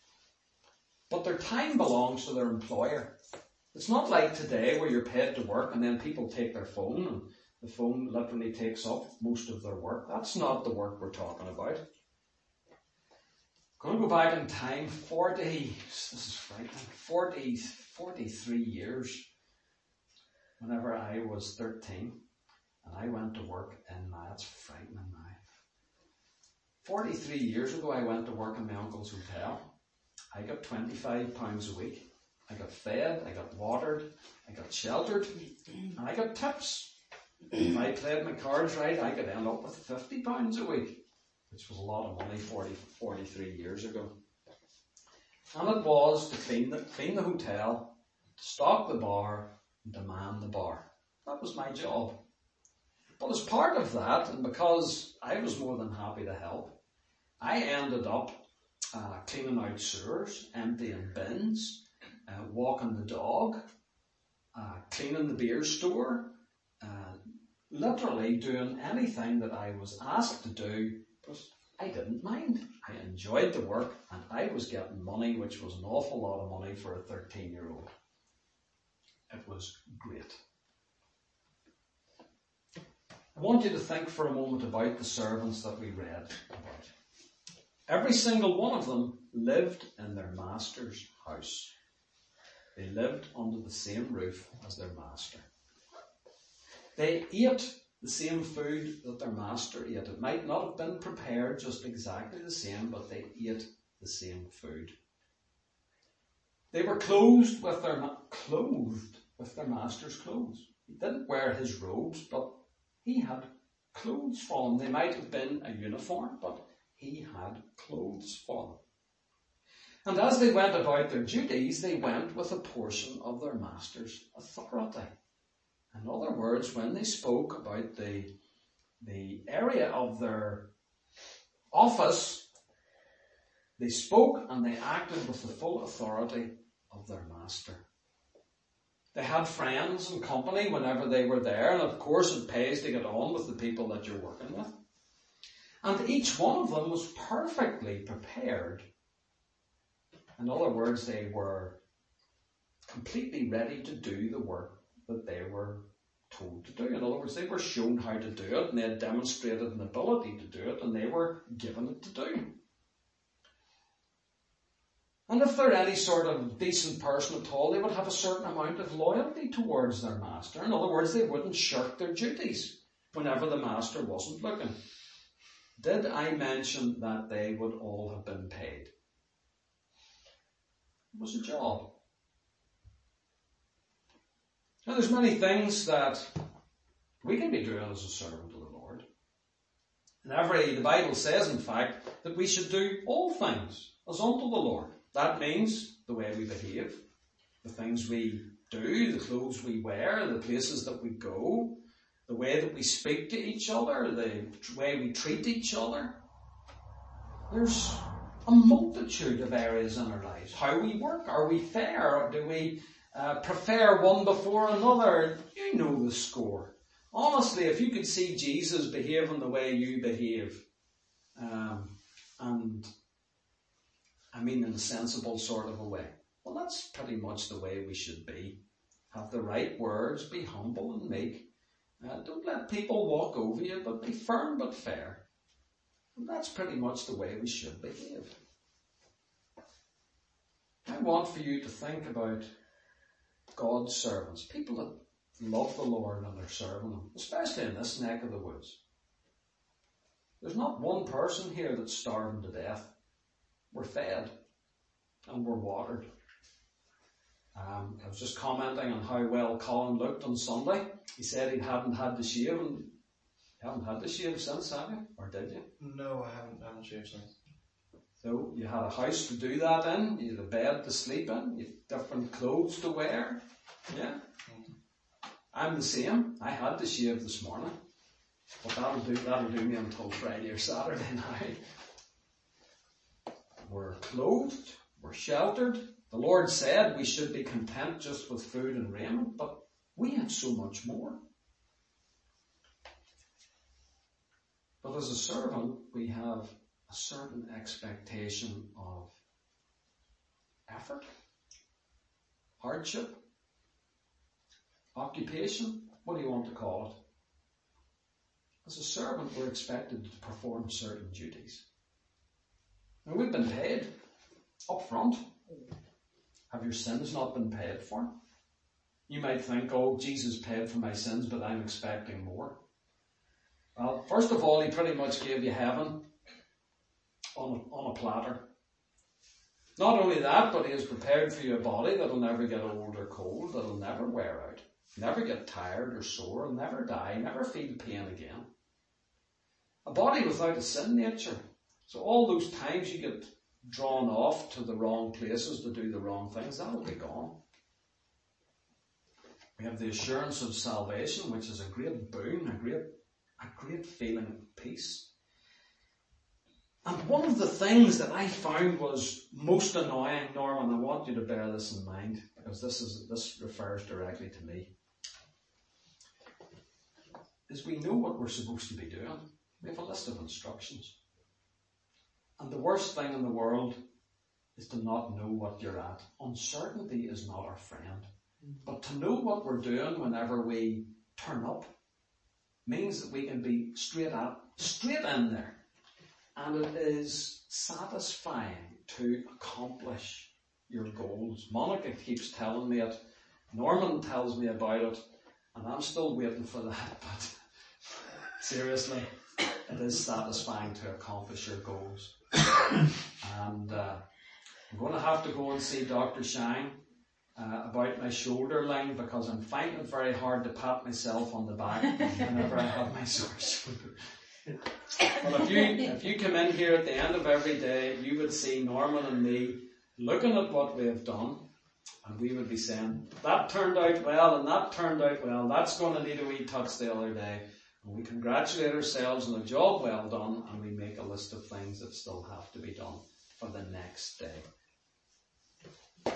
S1: But their time belongs to their employer. It's not like today where you're paid to work and then people take their phone and the phone literally takes up most of their work. That's not the work we're talking about. I'm going to go back in time, forty, this is frightening, forty, forty-three years, whenever I was thirteen, and I went to work in my, that's frightening now. forty-three years ago I went to work in my uncle's hotel. I got twenty-five pounds a week. I got fed, I got watered, I got sheltered, and I got tips. If I played my cards right, I could end up with fifty pounds a week, which was a lot of money forty, forty-three years ago. And it was to clean the, clean the hotel, to stock the bar, and to man the bar. That was my job. But as part of that, and because I was more than happy to help, I ended up uh, cleaning out sewers, emptying bins, uh, walking the dog, uh, cleaning the beer store, uh, literally doing anything that I was asked to do. I didn't mind. I enjoyed the work and I was getting money, which was an awful lot of money for a thirteen year old. It was great. I want you to think for a moment about the servants that we read about. Every single one of them lived in their master's house. They lived under the same roof as their master. They ate the same food that their master ate. It might not have been prepared just exactly the same, but they ate the same food. They were clothed with their ma- clothed with their master's clothes. He didn't wear his robes, but he had clothes for them. They might have been a uniform, but he had clothes for them. And as they went about their duties, they went with a portion of their master's authority. In other words, when they spoke about the, the area of their office, they spoke and they acted with the full authority of their master. They had friends and company whenever they were there, and of course it pays to get on with the people that you're working with. And each one of them was perfectly prepared. In other words, they were completely ready to do the work that they were told to do. In other words, they were shown how to do it, and they had demonstrated an ability to do it, and they were given it to do. And if they're any sort of decent person at all, they would have a certain amount of loyalty towards their master. In other words, they wouldn't shirk their duties whenever the master wasn't looking. Did I mention that they would all have been paid? It was a job. Now there's many things that we can be doing as a servant of the Lord. And every, the Bible says in fact, that we should do all things as unto the Lord. That means the way we behave, the things we do, the clothes we wear, the places that we go, the way that we speak to each other, the way we treat each other. There's a multitude of areas in our lives. How we work. Are we fair? Do we uh, prefer one before another? You know the score. Honestly, if you could see Jesus behaving the way you behave, um, and I mean in a sensible sort of a way, well, that's pretty much the way we should be. Have the right words, be humble and meek. Uh, don't let people walk over you, but be firm but fair. And that's pretty much the way we should behave. I want for you to think about God's servants, people that love the Lord and are serving Him, especially in this neck of the woods. There's not one person here that's starving to death. We're fed and we're watered. Um, I was just commenting on how well Colin looked on Sunday. He said he hadn't had to shave, and you haven't had to shave since, have you? Or did you?
S4: No, I haven't, I haven't shaved since.
S1: So you had a house to do that in, you had a bed to sleep in, you had different clothes to wear. Yeah? Mm-hmm. I'm the same. I had to shave this morning. But that'll do, that'll do me until Friday or Saturday night. We're clothed, we're sheltered. The Lord said we should be content just with food and raiment, but we have so much more. But as a servant, we have a certain expectation of effort, hardship, occupation, what do you want to call it? As a servant, we're expected to perform certain duties. Now, we've been paid up front. Have your sins not been paid for? You might think, oh, Jesus paid for my sins, but I'm expecting more. Well, first of all, He pretty much gave you heaven on a, on a platter. Not only that, but He has prepared for you a body that'll never get old or cold, that'll never wear out, never get tired or sore, never die, never feel pain again. A body without a sin nature. So all those times you get drawn off to the wrong places to do the wrong things, that'll be gone. We have the assurance of salvation, which is a great boon, a great, a great feeling of peace. And one of the things that I found was most annoying, Norman, I want you to bear this in mind, because this is this refers directly to me, is we know what we're supposed to be doing. We have a list of instructions. And the worst thing in the world is to not know what you're at. Uncertainty is not our friend. But to know what we're doing whenever we turn up means that we can be straight at, straight in there. And it is satisfying to accomplish your goals. Monica keeps telling me it. Norman tells me about it. And I'm still waiting for that. But seriously, it is satisfying to accomplish your goals. And uh, I'm going to have to go and see Doctor Shine uh, about my shoulder line, because I'm finding it very hard to pat myself on the back whenever I have my sore shoulder. But if you if you come in here at the end of every day, you would see Norman and me looking at what we have done, and we would be saying, that turned out well, and that turned out well, that's going to need a wee touch the other day. And we congratulate ourselves on a job well done, and we make a list of things that still have to be done for the next day.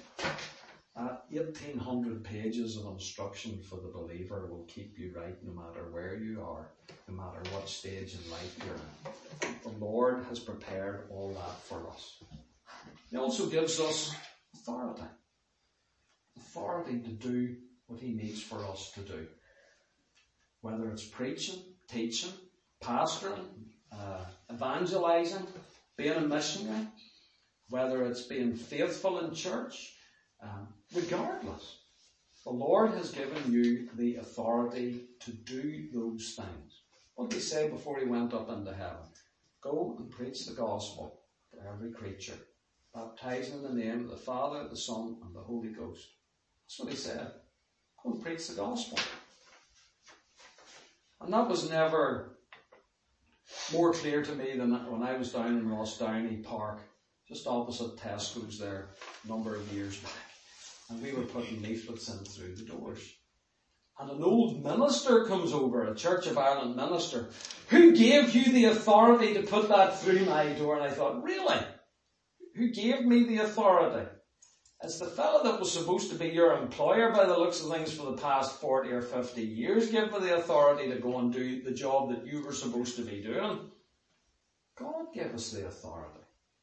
S1: Uh, eighteen hundred pages of instruction for the believer will keep you right no matter where you are, no matter what stage in life you're in. The Lord has prepared all that for us. He also gives us authority. Authority to do what He needs for us to do. Whether it's preaching, teaching, pastoring, uh, evangelizing, being a missionary, whether it's being faithful in church, um, regardless, the Lord has given you the authority to do those things. What did He say before He went up into heaven? Go and preach the gospel to every creature, baptizing in the name of the Father, the Son, and the Holy Ghost. That's what He said. Go and preach the gospel. And that was never more clear to me than when I was down in Ross Downey Park, just opposite Tesco's there, a number of years back. And we were putting leaflets in through the doors. And an old minister comes over, a Church of Ireland minister. Who gave you the authority to put that through my door? And I thought, really? Who gave me the authority? It's the fellow that was supposed to be your employer by the looks of things for the past forty or fifty years, gave me the authority to go and do the job that you were supposed to be doing. God gave us the authority.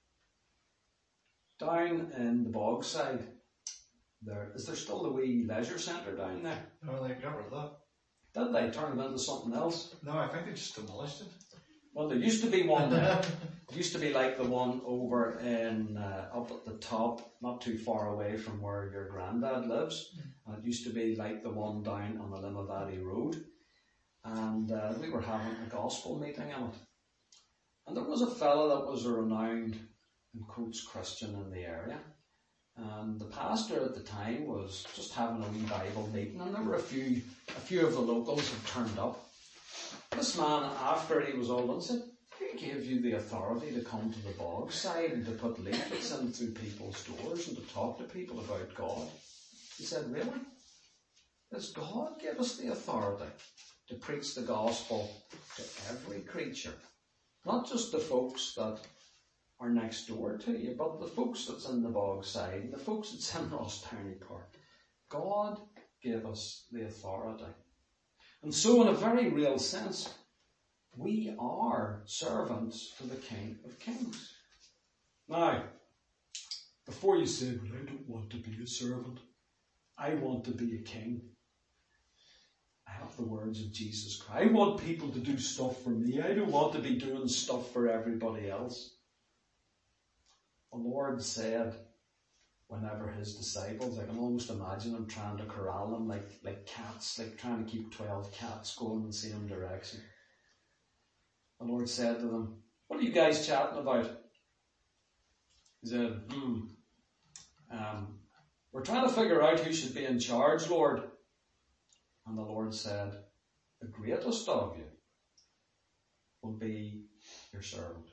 S1: Down in the Bogside, there is there still the wee leisure centre down there?
S4: No, they got rid of that.
S1: Did they turn it into something else?
S4: No, I think they just demolished it.
S1: Well, there used to be one there. It used to be like the one over in uh, up at the top, not too far away from where your granddad lives. And it used to be like the one down on the Limavady Road. And uh, we were having a gospel meeting in it. And there was a fella that was a renowned, in quotes, Christian in the area. And the pastor at the time was just having a wee Bible meeting, and there were a few, a few of the locals had turned up. This man, after he was all done, said, "Who gave you the authority to come to the Bogside and to put leaflets in through people's doors and to talk to people about God?" He said, "Really? Does God give us the authority to preach the gospel to every creature? Not just the folks that are next door to you, but the folks that's in the Bogside and the folks that's in Rossdowney Park. God gave us the authority." And so in a very real sense, we are servants to the King of Kings. Now, before you say, "Well, I don't want to be a servant, I want to be a king," I have the words of Jesus Christ. I want people to do stuff for me. I don't want to be doing stuff for everybody else. The Lord said, whenever his disciples, I can almost imagine him trying to corral them like, like cats, like trying to keep twelve cats going in the same direction. The Lord said to them, "What are you guys chatting about?" He said, hmm, um, "We're trying to figure out who should be in charge, Lord." And the Lord said, "The greatest of you will be your servant."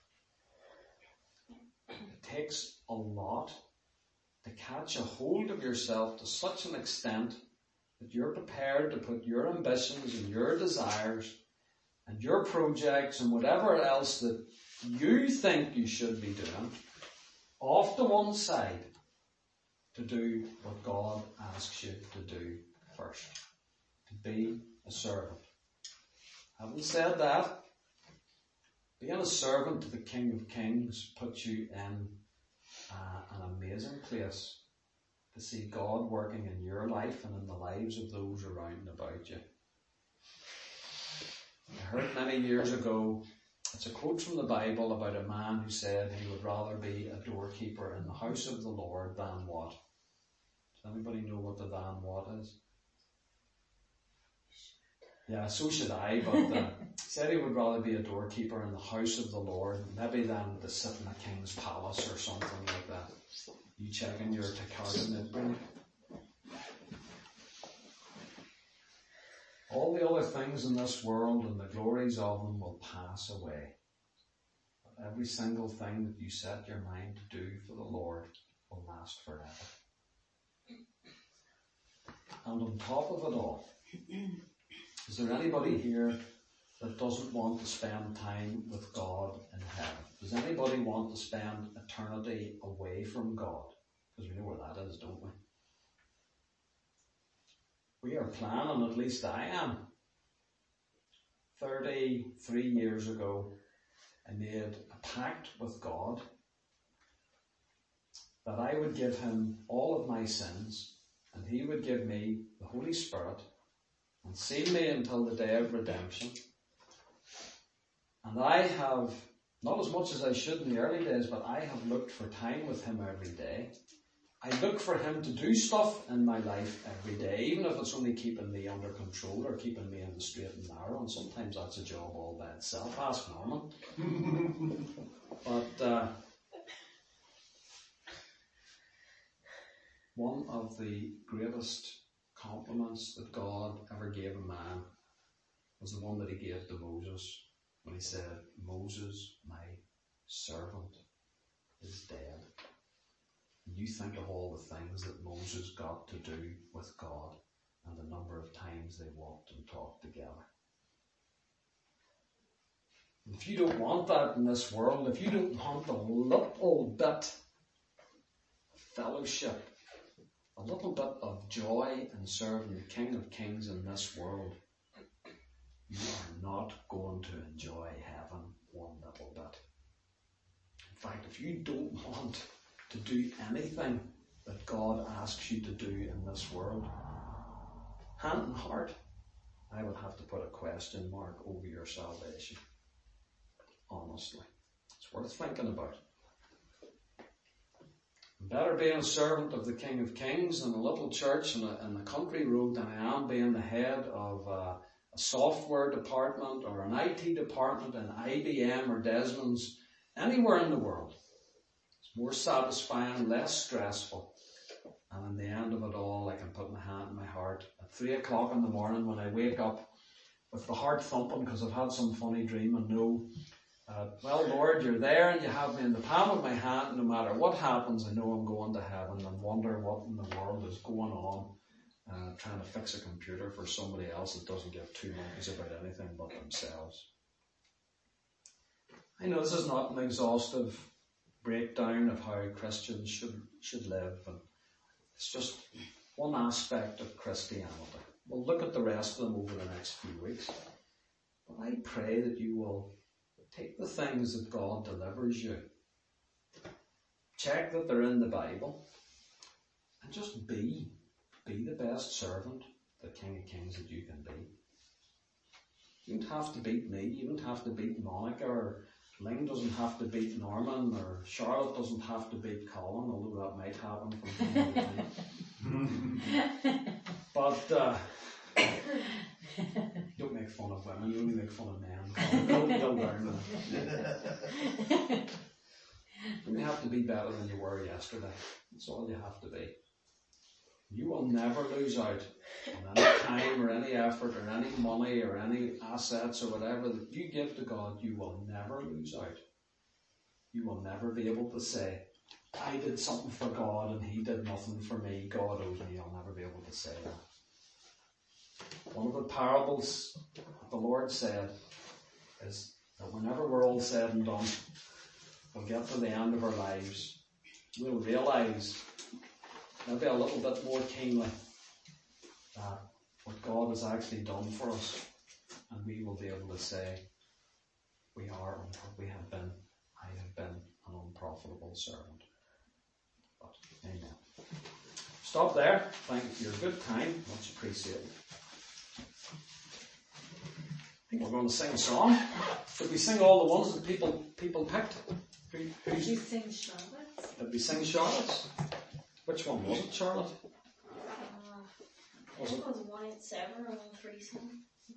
S1: It takes a lot to catch a hold of yourself to such an extent that you're prepared to put your ambitions and your desires and your projects and whatever else that you think you should be doing off to one side to do what God asks you to do first. To be a servant. Having said that, being a servant to the King of Kings puts you in uh, an amazing place to see God working in your life and in the lives of those around and about you. I heard many years ago, it's a quote from the Bible about a man who said he would rather be a doorkeeper in the house of the Lord than what? Does anybody know what the than what is? Yeah, so should I, but uh, he said he would rather be a doorkeeper in the house of the Lord, maybe than to sit in a king's palace or something like that. You checking your card in it, Brent? All the other things in this world and the glories of them will pass away. But every single thing that you set your mind to do for the Lord will last forever. And on top of it all, is there anybody here that doesn't want to spend time with God in heaven? Does anybody want to spend eternity away from God? Because we know where that is, don't we? We are planning, at least I am. thirty-three years ago, I made a pact with God that I would give him all of my sins and he would give me the Holy Spirit and seal me until the day of redemption. And I have, not as much as I should in the early days, but I have looked for time with him every day. I look for him to do stuff in my life every day, even if it's only keeping me under control or keeping me in the straight and narrow, and sometimes that's a job all by itself. Ask Norman. But uh, one of the greatest compliments that God ever gave a man was the one that he gave to Moses when he said, "Moses, my servant, is dead." And you think of all the things that Moses got to do with God and the number of times they walked and talked together. If you don't want that in this world, if you don't want a little bit of fellowship, a little bit of joy in serving the King of Kings in this world, you are not going to enjoy heaven one little bit. In fact, if you don't want to do anything that God asks you to do in this world, hand and heart, I would have to put a question mark over your salvation. Honestly, it's worth thinking about. Better being a servant of the King of Kings in a little church in a, in the country road than I am being the head of a, a software department or an I T department in I B M or Desmond's anywhere in the world. It's more satisfying, less stressful, and in the end of it all, I can put my hand in my heart at three o'clock in the morning when I wake up with the heart thumping because I've had some funny dream and know, uh, well, Lord, you're there and you have me in the palm of my hand, and no matter what happens, I know I'm going to heaven, and wonder what in the world is going on, uh, trying to fix a computer for somebody else that doesn't give two monkeys about anything but themselves. I know this is not an exhaustive breakdown of how Christians should should live, and it's just one aspect of Christianity. We'll look at the rest of them over the next few weeks. But I pray that you will take the things that God delivers you, check that they're in the Bible, and just be, be the best servant, the King of Kings that you can be. You don't have to beat me, you don't have to beat Monica, or Ling doesn't have to beat Norman, or Charlotte doesn't have to beat Colin, although that might happen from time to time. But uh, don't make fun of women, you only make fun of men. Don't you'll learn that. You have to be better than you were yesterday. That's all you have to be. You will never lose out on any time or any effort or any money or any assets or whatever that you give to God. You will never lose out. You will never be able to say, I did something for God and he did nothing for me. God owes me. You'll never be able to say that. One of the parables that the Lord said is that whenever we're all said and done, we'll get to the end of our lives, we'll realise maybe a little bit more keenly that what God has actually done for us, and we will be able to say, we are, we have been, I have been an unprofitable servant. But, amen. Stop there. Thank you for your good time. Much appreciated. I think we're going to sing a song. Did we sing all the ones that people people picked? Who,
S2: Did you sing Charlotte's?
S1: Did we sing Charlotte's? Which one was it, Charlotte?
S5: Uh,
S1: Was
S5: I
S1: it?
S5: think it was one eight seven or one three seven.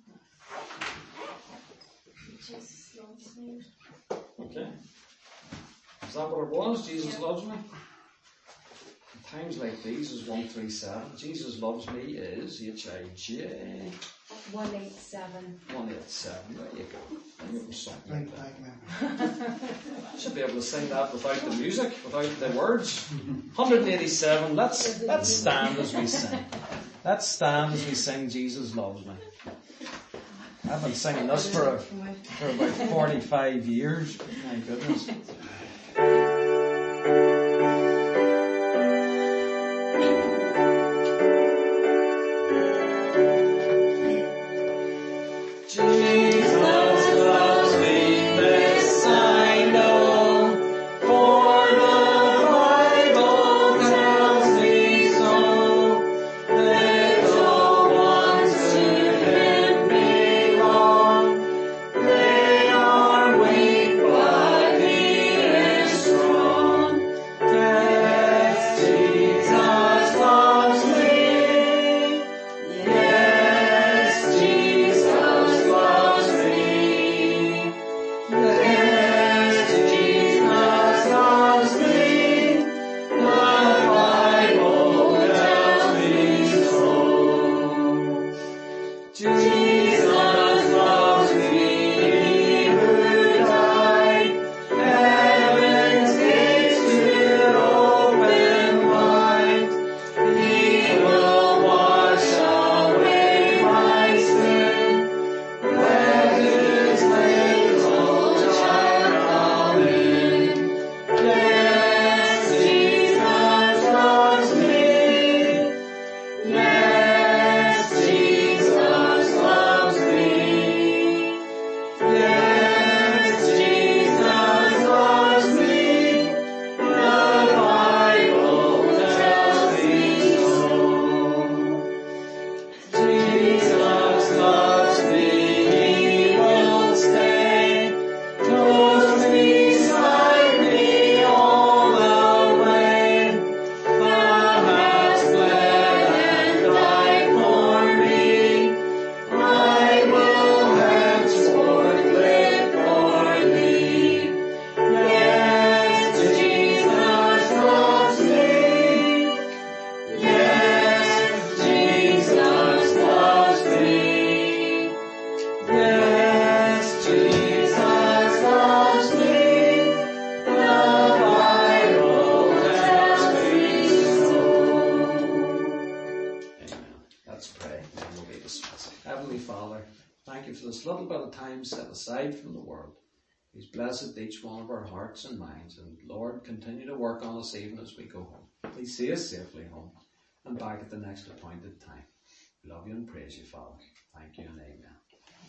S5: Jesus loves me.
S1: Okay. Is that what it was? Jesus
S5: Yeah.
S1: loves me? In times like these is one three seven. Jesus loves me is H I J
S2: one eight seven.
S1: one eight seven. There you go. I knew it was something like
S4: Thank,
S1: that.
S4: thank you.
S1: Should be able to sing that without the music, without the words. one eighty-seven. Let's let's stand as we sing. Let's stand as we sing Jesus loves me. I've been singing this for, a, for about forty-five years. My goodness.
S6: Yes, Jesus loves me.
S1: Thank you for this little bit of time set aside from the world. He's blessed each one of our hearts and minds. And Lord, continue to work on us even as we go home. Please see us safely home and back at the next appointed time. We love you and praise you, Father. Thank you and amen.